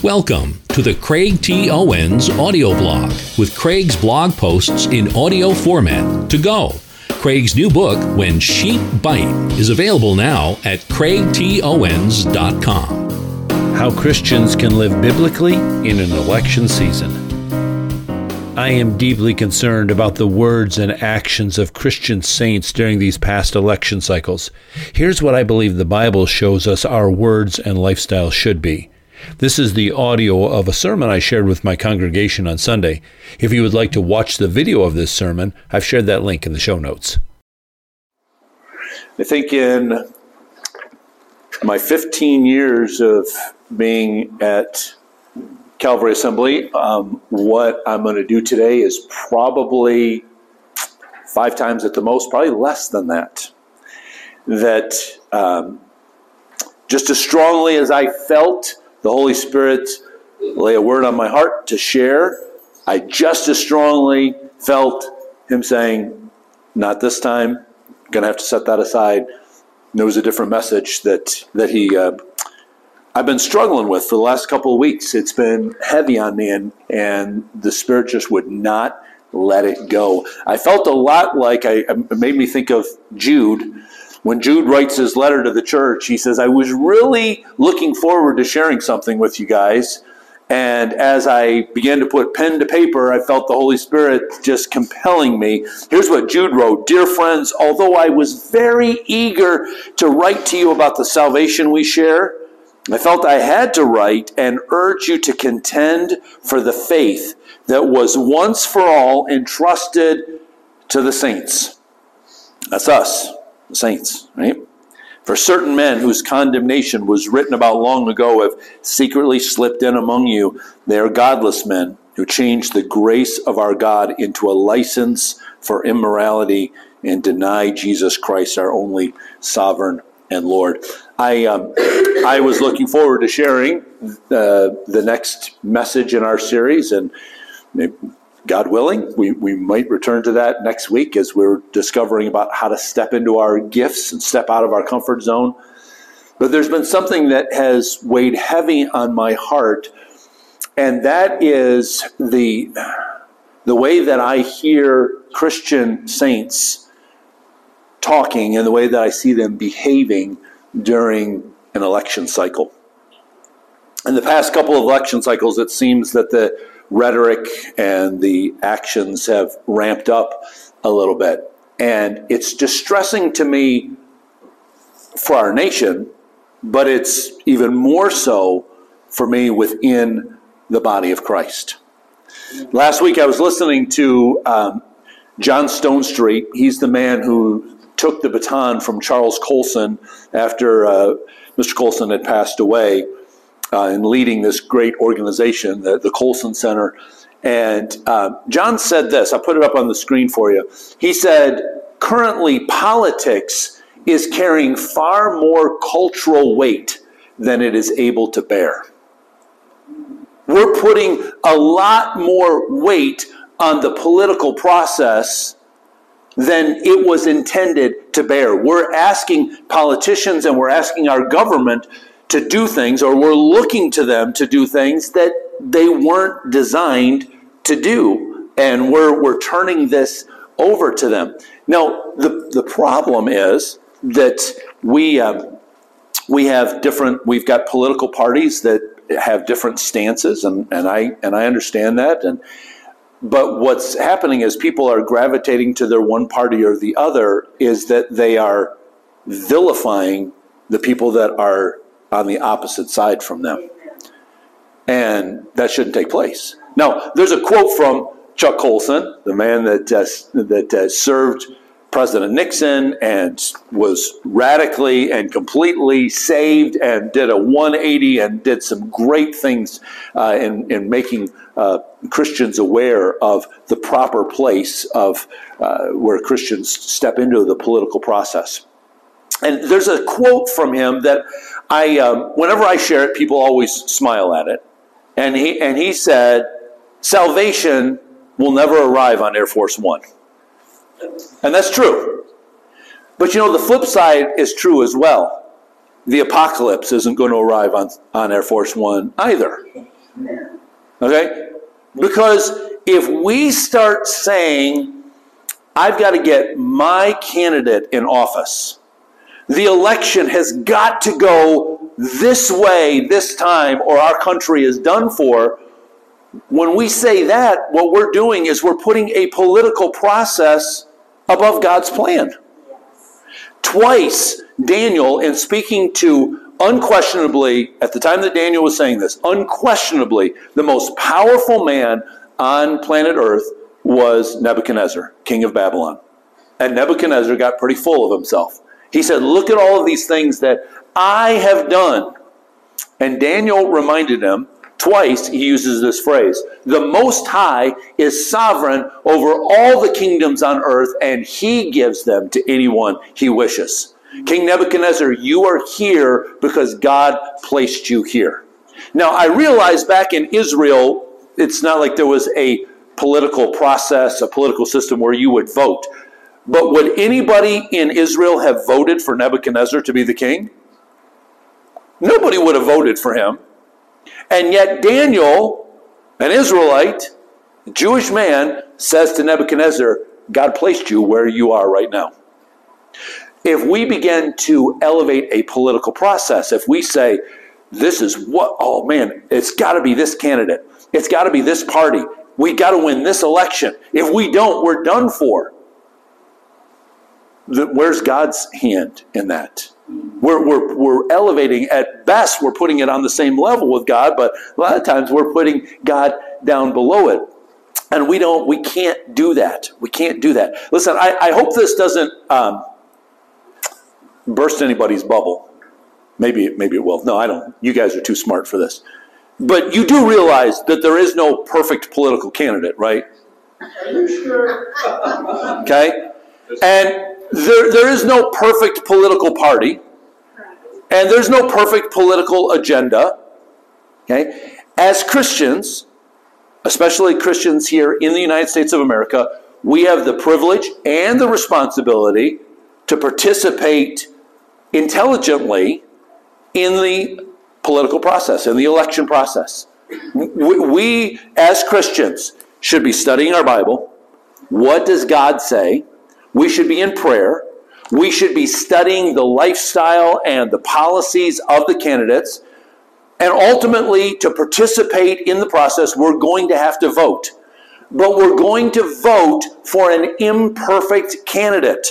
Welcome to the Craig T. Owens audio blog with Craig's blog posts in audio format to go. Craig's new book, When Sheep Bite, is available now at craigtowens.com. How Christians can live biblically in an election season. I am deeply concerned about the words and actions of Christian saints during these past election cycles. Here's what I believe the Bible shows us our words and lifestyle should be. This is the audio of a sermon I shared with my congregation on Sunday. If you would like to watch the video of this sermon, I've shared that link in the show notes. I think in my 15 years of being at Calvary Assembly, what I'm going to do today is probably 5 times at the most, probably less than that. That just as strongly as I felt the Holy Spirit lay a word on my heart to share, I just as strongly felt Him saying, not this time, going to have to set that aside. And there was a different message that I've been struggling with for the last couple of weeks. It's been heavy on me, and the Spirit just would not let it go. I felt a lot like, it made me think of Jude. When Jude writes his letter to the church, he says, I was really looking forward to sharing something with you guys. And as I began to put pen to paper, I felt the Holy Spirit just compelling me. Here's what Jude wrote. Dear friends, although I was very eager to write to you about the salvation we share, I felt I had to write and urge you to contend for the faith that was once for all entrusted to the saints. That's us. The saints, right? For certain men whose condemnation was written about long ago have secretly slipped in among you. They are godless men who changed the grace of our God into a license for immorality and deny Jesus Christ, our only sovereign and Lord. I was looking forward to sharing the next message in our series, and God willing, we might return to that next week as we're discovering about how to step into our gifts and step out of our comfort zone. But there's been something that has weighed heavy on my heart, and that is the way that I hear Christian saints talking and the way that I see them behaving during an election cycle. In the past couple of election cycles, it seems that the rhetoric and the actions have ramped up a little bit. And it's distressing to me for our nation, but it's even more so for me within the body of Christ. Last week I was listening to John Stonestreet. He's the man who took the baton from Charles Colson after Mr. Colson had passed away. In leading this great organization, the Colson Center. And John said this, I'll put it up on the screen for you. He said, currently politics is carrying far more cultural weight than it is able to bear. We're putting a lot more weight on the political process than it was intended to bear. We're asking politicians and we're asking our government to do things, or we're looking to them to do things that they weren't designed to do. And we're turning this over to them. Now, the problem is that we've got political parties that have different stances, and I understand that. But what's happening is people are gravitating to their one party or the other, is that they are vilifying the people that are on the opposite side from them. And that shouldn't take place. Now, there's a quote from Chuck Colson, the man that served President Nixon and was radically and completely saved and did a 180 and did some great things in making Christians aware of the proper place of where Christians step into the political process. And there's a quote from him that whenever I share it, people always smile at it. And he said, salvation will never arrive on Air Force One. And that's true. But the flip side is true as well. The apocalypse isn't going to arrive on Air Force One either. Okay? Because if we start saying, I've got to get my candidate in office, the election has got to go this way this time or our country is done for, when we say that, what we're doing is we're putting a political process above God's plan. Twice, Daniel, in speaking to unquestionably, at the time that Daniel was saying this, unquestionably the most powerful man on planet Earth was Nebuchadnezzar, king of Babylon. And Nebuchadnezzar got pretty full of himself. He said, look at all of these things that I have done. And Daniel reminded him, twice he uses this phrase, the Most High is sovereign over all the kingdoms on earth, and he gives them to anyone he wishes. King Nebuchadnezzar, you are here because God placed you here. Now, I realize back in Israel, it's not like there was a political process, a political system where you would vote. But would anybody in Israel have voted for Nebuchadnezzar to be the king? Nobody would have voted for him. And yet Daniel, an Israelite, a Jewish man, says to Nebuchadnezzar, God placed you where you are right now. If we begin to elevate a political process, if we say, this is what, oh man, it's got to be this candidate. It's got to be this party. We got to win this election. If we don't, we're done for. Where's God's hand in that? We're elevating, at best, we're putting it on the same level with God, but a lot of times we're putting God down below it. And we can't do that. We can't do that. Listen, I hope this doesn't burst anybody's bubble. Maybe it will. No, I don't. You guys are too smart for this. But you do realize that there is no perfect political candidate, right? Are you sure? Okay? And there is no perfect political party. And there's no perfect political agenda. Okay? As Christians, especially Christians here in the United States of America, we have the privilege and the responsibility to participate intelligently in the political process, in the election process. We, as Christians, should be studying our Bible. What does God say? We should be in prayer. We should be studying the lifestyle and the policies of the candidates. And ultimately, to participate in the process, we're going to have to vote. But we're going to vote for an imperfect candidate.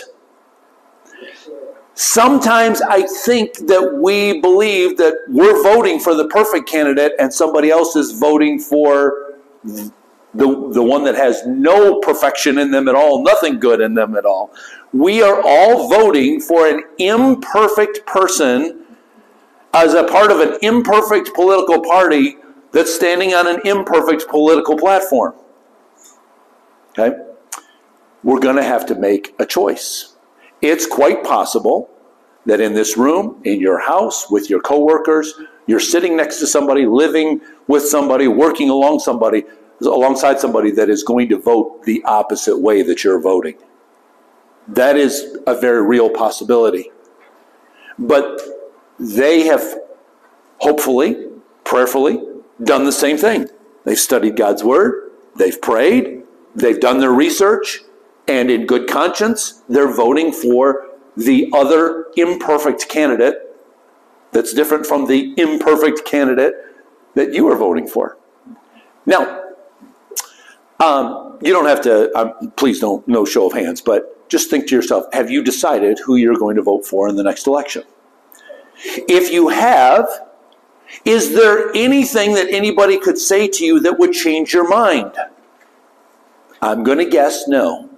Sometimes I think that we believe that we're voting for the perfect candidate and somebody else is voting for the one that has no perfection in them at all, nothing good in them at all. We are all voting for an imperfect person as a part of an imperfect political party that's standing on an imperfect political platform. Okay? We're going to have to make a choice. It's quite possible that in this room, in your house, with your coworkers, you're sitting next to somebody, living with somebody, working alongside somebody that is going to vote the opposite way that you're voting. That is a very real possibility. But they have hopefully, prayerfully, done the same thing. They've studied God's Word, they've prayed, they've done their research, and in good conscience, they're voting for the other imperfect candidate that's different from the imperfect candidate that you are voting for. Now, you don't have to, please don't, no show of hands, but just think to yourself, have you decided who you're going to vote for in the next election? If you have, is there anything that anybody could say to you that would change your mind? I'm going to guess no.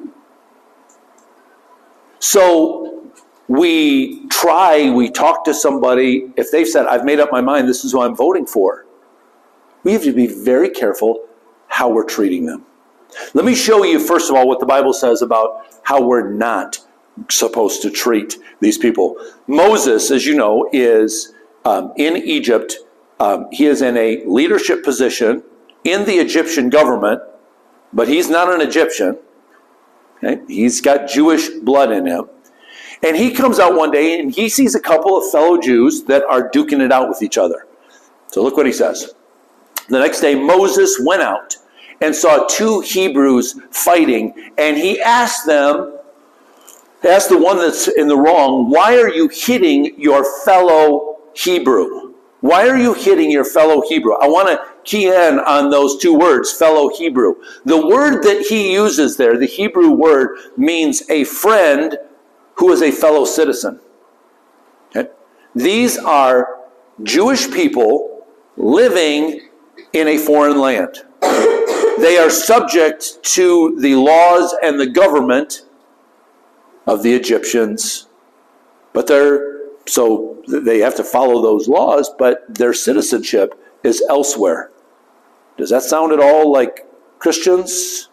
So we talk to somebody, if they've said, I've made up my mind, this is who I'm voting for. We have to be very careful how we're treating them. Let me show you, first of all, what the Bible says about how we're not supposed to treat these people. Moses, as you know, is in Egypt. He is in a leadership position in the Egyptian government, but he's not an Egyptian. Okay? He's got Jewish blood in him. And he comes out one day and he sees a couple of fellow Jews that are duking it out with each other. So look what he says. The next day Moses went out and saw two Hebrews fighting, and he asked the one that's in the wrong, why are you hitting your fellow Hebrew? Why are you hitting your fellow Hebrew? I want to key in on those two words, fellow Hebrew. The word that he uses there, the Hebrew word, means a friend who is a fellow citizen. Okay? These are Jewish people living in a foreign land. They are subject to the laws and the government of the Egyptians, but so they have to follow those laws, but their citizenship is elsewhere. Does that sound at all like Christians?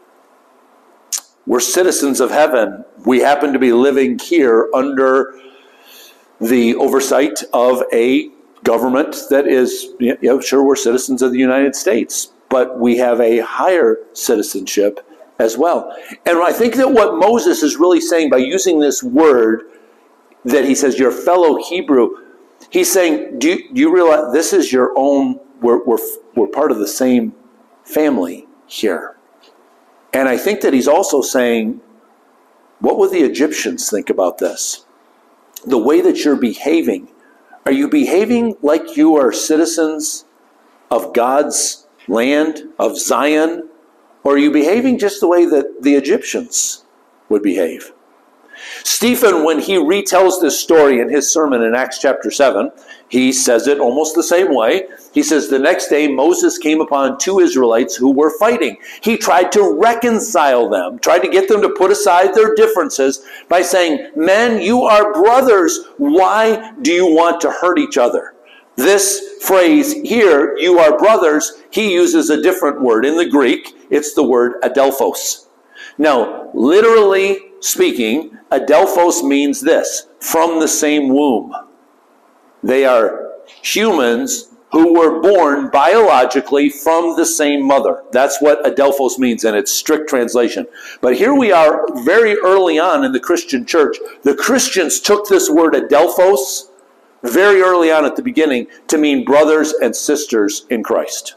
We're citizens of heaven. We happen to be living here under the oversight of a government that is, sure, we're citizens of the United States, but we have a higher citizenship as well. And I think that what Moses is really saying by using this word, that he says, your fellow Hebrew, he's saying, do you realize this is your own, we're part of the same family here. And I think that he's also saying, what would the Egyptians think about this? The way that you're behaving. Are you behaving like you are citizens of God's land, of Zion? Or are you behaving just the way that the Egyptians would behave? Stephen, when he retells this story in his sermon in Acts chapter 7, he says it almost the same way. He says, the next day Moses came upon two Israelites who were fighting. He tried to reconcile them, tried to get them to put aside their differences by saying, men, you are brothers. Why do you want to hurt each other? This phrase here, you are brothers, he uses a different word. In the Greek, it's the word adelphos. Now, literally speaking, adelphos means this, from the same womb. They are humans who were born biologically from the same mother. That's what adelphos means in its strict translation. But here we are very early on in the Christian church. The Christians took this word adelphos very early on at the beginning to mean brothers and sisters in Christ.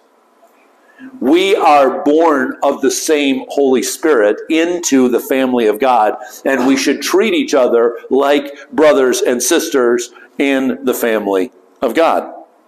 We are born of the same Holy Spirit into the family of God, and we should treat each other like brothers and sisters in the family of God.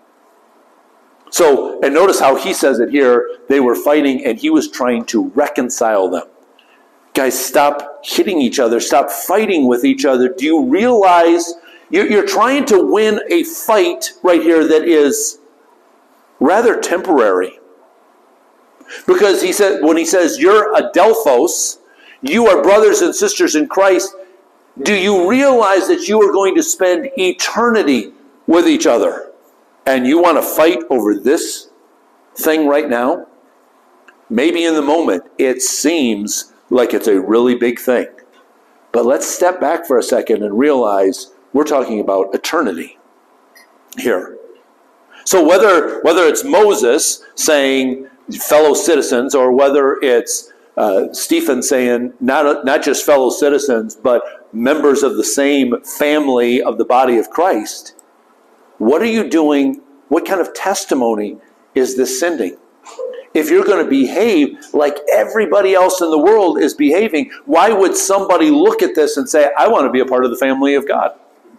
So, and notice how he says it here, they were fighting and he was trying to reconcile them. Guys, stop hitting each other, stop fighting with each other. Do you realize you're trying to win a fight right here that is rather temporary? Because he said, when he says you're adelphos, you are brothers and sisters in Christ, do you realize that you are going to spend eternity with each other? And you want to fight over this thing right now? Maybe in the moment it seems like it's a really big thing. But let's step back for a second and realize we're talking about eternity here. So whether it's Moses saying fellow citizens, or whether it's Stephen saying not just fellow citizens, but members of the same family of the body of Christ, what are you doing? What kind of testimony is this sending? If you're going to behave like everybody else in the world is behaving, why would somebody look at this and say, I want to be a part of the family of God?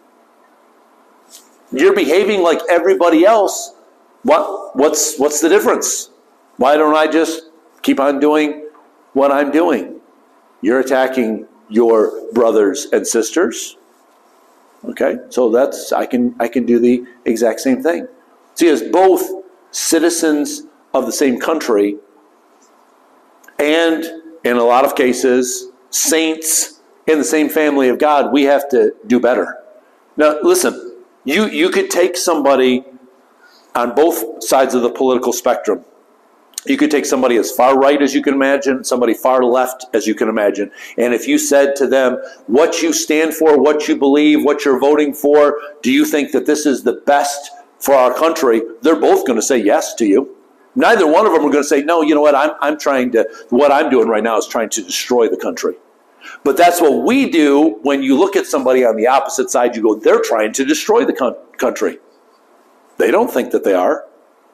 You're behaving like everybody else. What's the difference? Why don't I just keep on doing what I'm doing? You're attacking your brothers and sisters. Okay, so I can do the exact same thing. See, as both citizens of the same country, and in a lot of cases, saints in the same family of God, we have to do better. Now, listen, you could take somebody on both sides of the political spectrum. You could take somebody as far right as you can imagine, somebody far left as you can imagine. And if you said to them, what you stand for, what you believe, what you're voting for, do you think that this is the best for our country? They're both going to say yes to you. Neither one of them are going to say, no, you know what, what I'm doing right now is trying to destroy the country. But that's what we do when you look at somebody on the opposite side, you go, they're trying to destroy the country. They don't think that they are.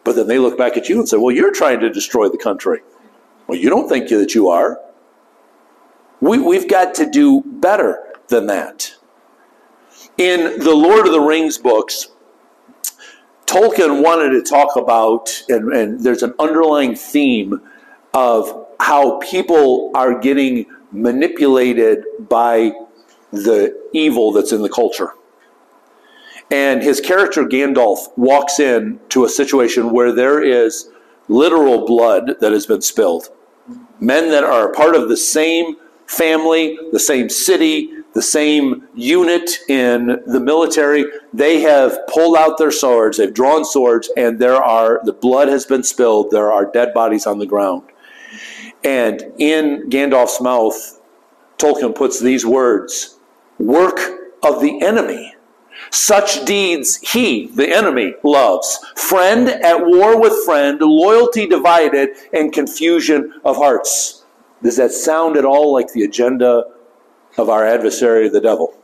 But then they look back at you and say, well, you're trying to destroy the country. Well, you don't think that you are. We've got to do better than that. In the Lord of the Rings books, Tolkien wanted to talk about, and there's an underlying theme of how people are getting manipulated by the evil that's in the culture. And his character Gandalf walks in to a situation where there is literal blood that has been spilled. Men that are part of the same family, the same city, the same unit in the military, they have pulled out their swords, they've drawn swords, and the blood has been spilled, there are dead bodies on the ground. And in Gandalf's mouth, Tolkien puts these words, work of the enemy. Such deeds he, the enemy, loves. Friend at war with friend, loyalty divided, and confusion of hearts. Does that sound at all like the agenda of our adversary, the devil?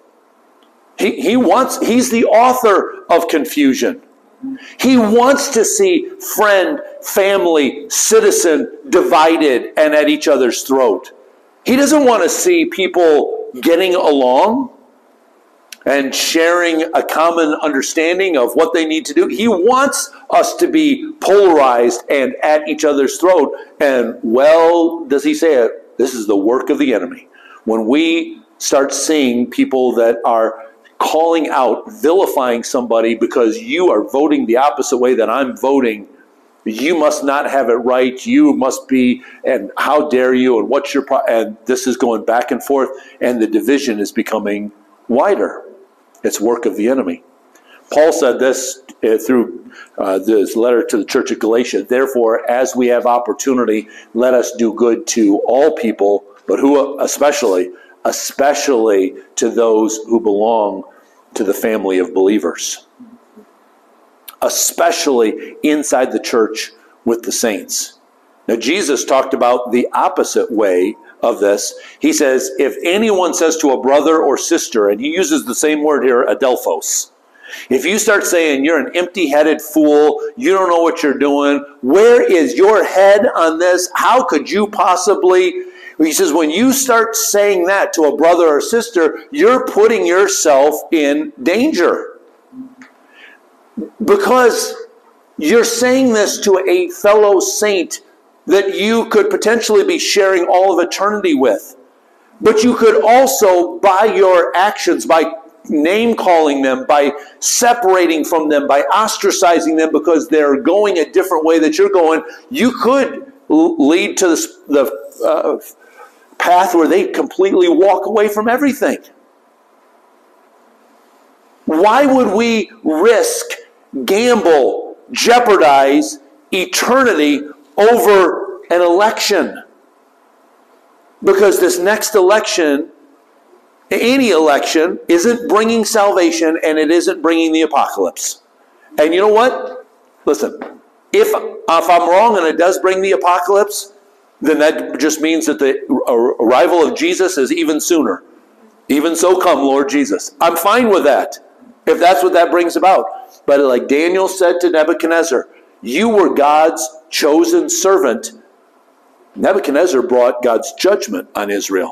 He's the author of confusion. He wants to see friend, family, citizen divided and at each other's throat. He doesn't want to see people getting along and sharing a common understanding of what they need to do. He wants us to be polarized and at each other's throat. And, well, does he say it? This is the work of the enemy. When we start seeing people that are calling out, vilifying somebody because you are voting the opposite way that I'm voting, you must not have it right, you must be, and how dare you, and what's your and this is going back and forth, and the division is becoming wider. It's work of the enemy. Paul said this through this letter to the church of Galatia. Therefore, as we have opportunity, let us do good to all people, but who especially to those who belong to the family of believers. Especially inside the church with the saints. Now, Jesus talked about the opposite way of this. He says, if anyone says to a brother or sister, and he uses the same word here, adelphos, if you start saying you're an empty-headed fool, you don't know what you're doing, where is your head on this? How could you possibly? He says, when you start saying that to a brother or sister, you're putting yourself in danger. Because you're saying this to a fellow saint that you could potentially be sharing all of eternity with. But you could also, by your actions, by name-calling them, by separating from them, by ostracizing them because they're going a different way that you're going, you could lead to the path where they completely walk away from everything. Why would we risk, gamble, jeopardize eternity over an election? Because this next election, any election, isn't bringing salvation and it isn't bringing the apocalypse. And you know what? Listen, if I'm wrong and it does bring the apocalypse, then that just means that the arrival of Jesus is even sooner. Even so come, Lord Jesus. I'm fine with that, if that's what that brings about. But like Daniel said to Nebuchadnezzar, you were God's chosen servant. Nebuchadnezzar brought God's judgment on Israel.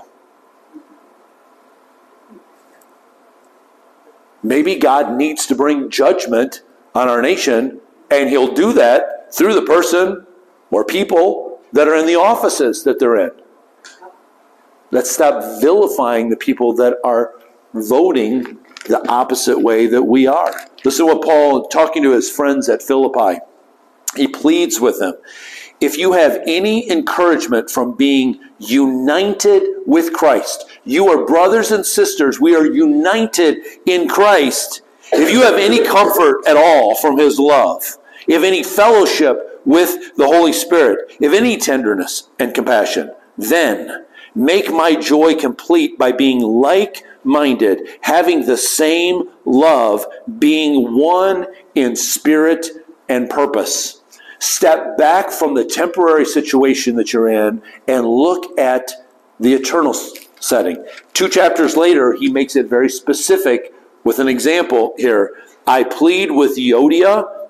Maybe God needs to bring judgment on our nation, and he'll do that through the person or people that are in the offices that they're in. Let's stop vilifying the people that are voting the opposite way that we are. Listen to what Paul, talking to his friends at Philippi, he pleads with them. If you have any encouragement from being united with Christ, you are brothers and sisters, we are united in Christ. If you have any comfort at all from his love, if any fellowship with the Holy Spirit, if any tenderness and compassion, then make my joy complete by being like-minded, having the same love, being one in spirit and purpose. Step back from the temporary situation that you're in and look at the eternal setting. 2 chapters later, he makes it very specific with an example here. I plead with Euodia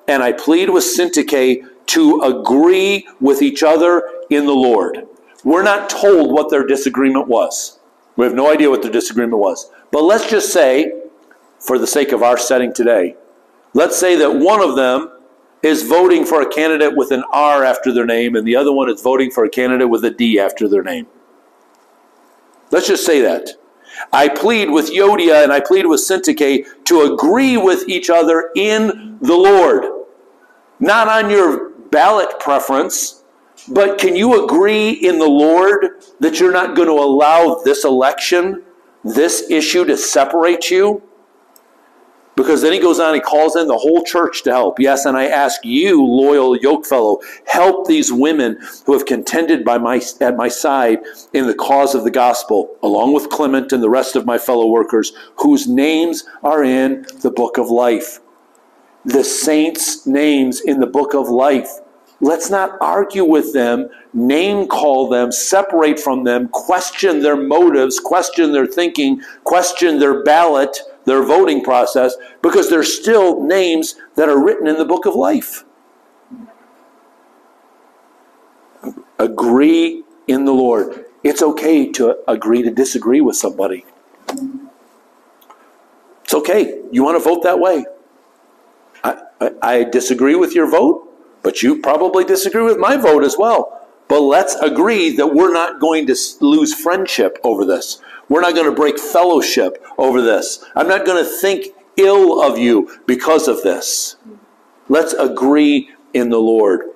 and I plead with Syntyche to agree with each other in the Lord. We're not told what their disagreement was. We have no idea what their disagreement was. But let's just say, for the sake of our setting today, let's say that one of them is voting for a candidate with an R after their name, and the other one is voting for a candidate with a D after their name. Let's just say that. I plead with Euodia and I plead with Syntyche to agree with each other in the Lord. Not on your ballot preference, but can you agree in the Lord that you're not going to allow this election, this issue to separate you? Because then he goes on, he calls in the whole church to help. Yes, and I ask you, loyal yokefellow, help these women who have contended at my side in the cause of the gospel, along with Clement and the rest of my fellow workers, whose names are in the book of life. The saints' names in the book of life. Let's not argue with them, name call them, separate from them, question their motives, question their thinking, question their ballot, their voting process, because there's still names that are written in the book of life. Agree in the Lord. It's okay to agree to disagree with somebody. It's okay. You want to vote that way. I disagree with your vote, but you probably disagree with my vote as well. But let's agree that we're not going to lose friendship over this. We're not going to break fellowship over this. I'm not going to think ill of you because of this. Let's agree in the Lord.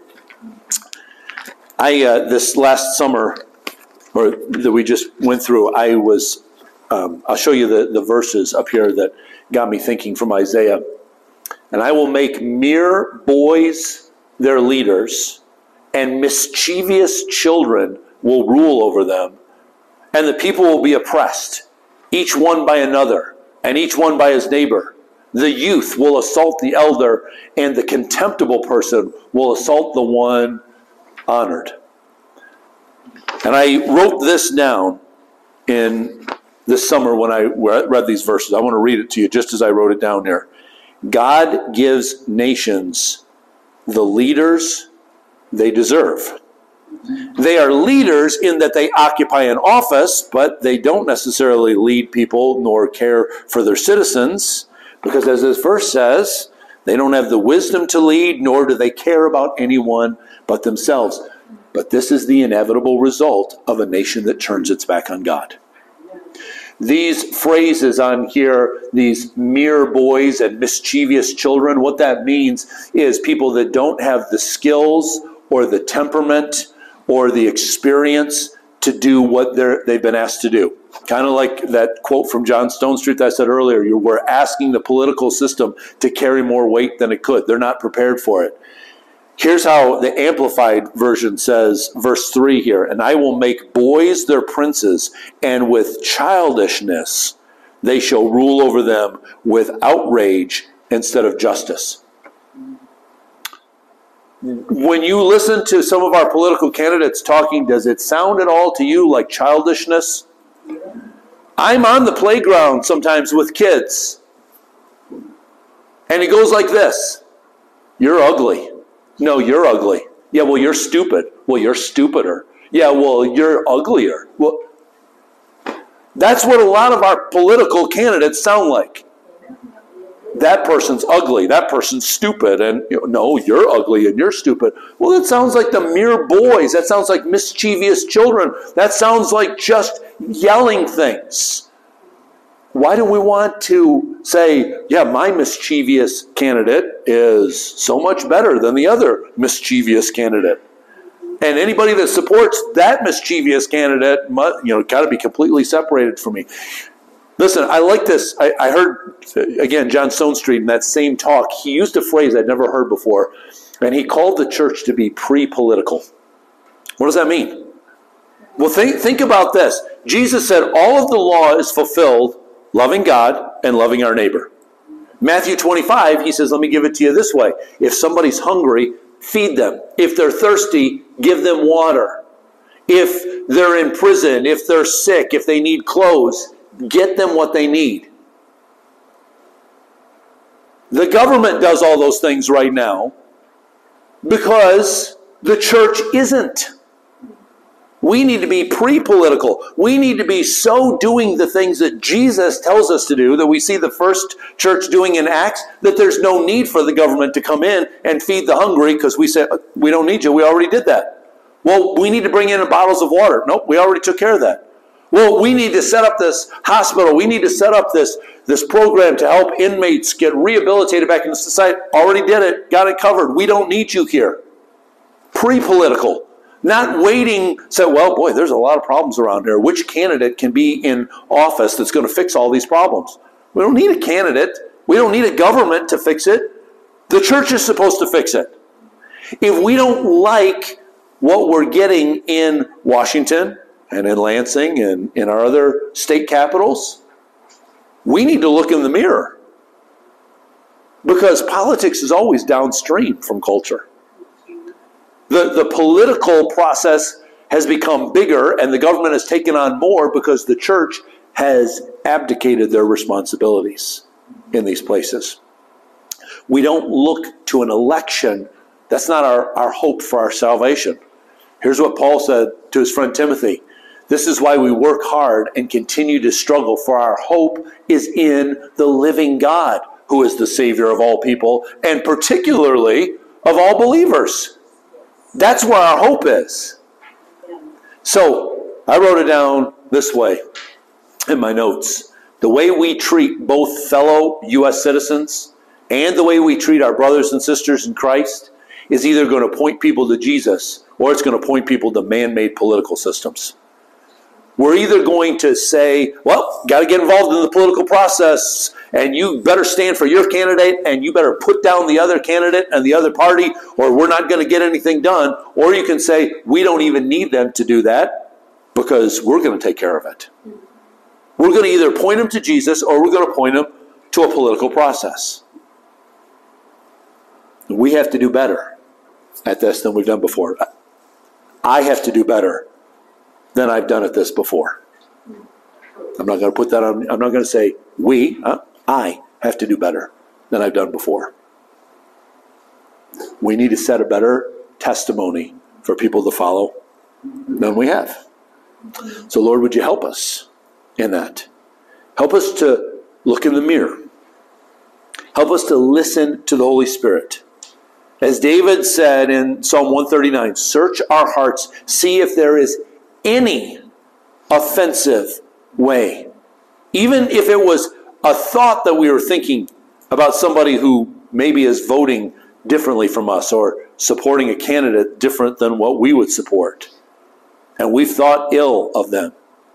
This last summer, or that we just went through, I'll show you the verses up here that got me thinking from Isaiah. And I will make mere boys their leaders, and mischievous children will rule over them. And the people will be oppressed, each one by another, and each one by his neighbor. The youth will assault the elder, and the contemptible person will assault the one honored. And I wrote this down in this summer when I read these verses. I want to read it to you just as I wrote it down here. God gives nations the leaders they deserve. They are leaders in that they occupy an office, but they don't necessarily lead people nor care for their citizens, because as this verse says, they don't have the wisdom to lead, nor do they care about anyone but themselves. But this is the inevitable result of a nation that turns its back on God. These phrases on here, these mere boys and mischievous children, what that means is people that don't have the skills or the temperament or the experience to do what they've been asked to do. Kind of like that quote from John Stonestreet that I said earlier, we're asking the political system to carry more weight than it could. They're not prepared for it. Here's how the Amplified Version says, verse 3 here, and I will make boys their princes, and with childishness they shall rule over them with outrage instead of justice. When you listen to some of our political candidates talking, does it sound at all to you like childishness? I'm on the playground sometimes with kids, and it goes like this. You're ugly. No, you're ugly. Yeah, well, you're stupid. Well, you're stupider. Yeah, well, you're uglier. Well, that's what a lot of our political candidates sound like. That person's ugly. That person's stupid. And no, you're ugly and you're stupid. Well, that sounds like the mere boys. That sounds like mischievous children. That sounds like just yelling things. Why do we want to say, yeah, my mischievous candidate is so much better than the other mischievous candidate? And anybody that supports that mischievous candidate, got to be completely separated from me. Listen, I like this. I heard, again, John Stonestreet in that same talk, he used a phrase I'd never heard before, and he called the church to be pre-political. What does that mean? Well, think about this. Jesus said all of the law is fulfilled, loving God and loving our neighbor. Matthew 25, he says, let me give it to you this way. If somebody's hungry, feed them. If they're thirsty, give them water. If they're in prison, if they're sick, if they need clothes, get them what they need. The government does all those things right now because the church isn't. We need to be pre-political. We need to be so doing the things that Jesus tells us to do, that we see the first church doing in Acts, that there's no need for the government to come in and feed the hungry because we said, we don't need you, we already did that. Well, we need to bring in bottles of water. Nope, we already took care of that. Well, we need to set up this hospital. We need to set up this program to help inmates get rehabilitated back into society. Already did it, got it covered. We don't need you here. Pre-political. Not waiting, say, well, boy, there's a lot of problems around here. Which candidate can be in office that's going to fix all these problems? We don't need a candidate. We don't need a government to fix it. The church is supposed to fix it. If we don't like what we're getting in Washington and in Lansing and in our other state capitals, we need to look in the mirror. Because politics is always downstream from culture. The political process has become bigger and the government has taken on more because the church has abdicated their responsibilities in these places. We don't look to an election. That's not our hope for our salvation. Here's what Paul said to his friend Timothy. This is why we work hard and continue to struggle, for our hope is in the living God, who is the Savior of all people, and particularly of all believers. That's where our hope is. So, I wrote it down this way in my notes. The way we treat both fellow U.S. citizens and the way we treat our brothers and sisters in Christ is either going to point people to Jesus or it's going to point people to man-made political systems. We're either going to say, well, got to get involved in the political process, and you better stand for your candidate, and you better put down the other candidate and the other party, or we're not going to get anything done. Or you can say, we don't even need them to do that because we're going to take care of it. We're going to either point them to Jesus or we're going to point them to a political process. We have to do better at this than we've done before. I have to do better than I've done at this before. I'm not going to put that on. I'm not going to say we. I have to do better than I've done before. We need to set a better testimony for people to follow than we have. So Lord, would you help us in that? Help us to look in the mirror. Help us to listen to the Holy Spirit. As David said in Psalm 139, search our hearts, see if there is any offensive way. Even if it was a thought that we were thinking about somebody who maybe is voting differently from us or supporting a candidate different than what we would support, and we've thought ill of them.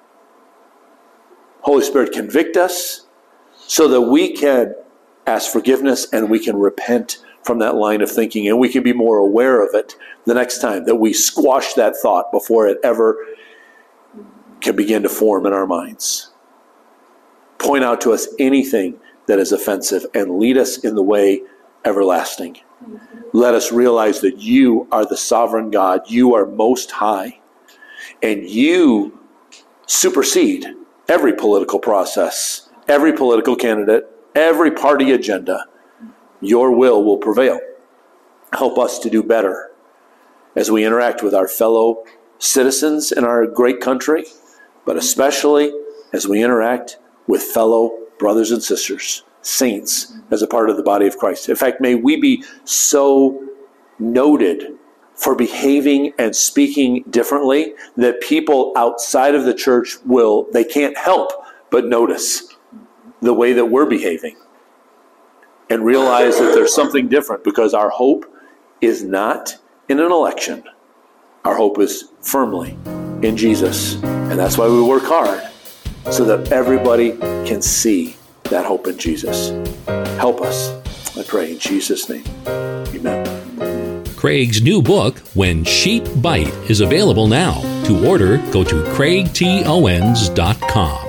Holy Spirit, convict us so that we can ask forgiveness and we can repent from that line of thinking, and we can be more aware of it the next time, that we squash that thought before it ever can begin to form in our minds. Point out to us anything that is offensive and lead us in the way everlasting. Let us realize that you are the sovereign God. You are most high, and you supersede every political process, every political candidate, every party agenda. Your will prevail. Help us to do better as we interact with our fellow citizens in our great country, but especially as we interact with fellow brothers and sisters, saints, as a part of the body of Christ. In fact, may we be so noted for behaving and speaking differently that people outside of the church they can't help but notice the way that we're behaving and realize that there's something different, because our hope is not in an election. Our hope is firmly in Jesus. And that's why we work hard, so that everybody can see that hope in Jesus. Help us, I pray, in Jesus' name. Amen. Craig's new book, When Sheep Bite, is available now. To order, go to craigtowens.com.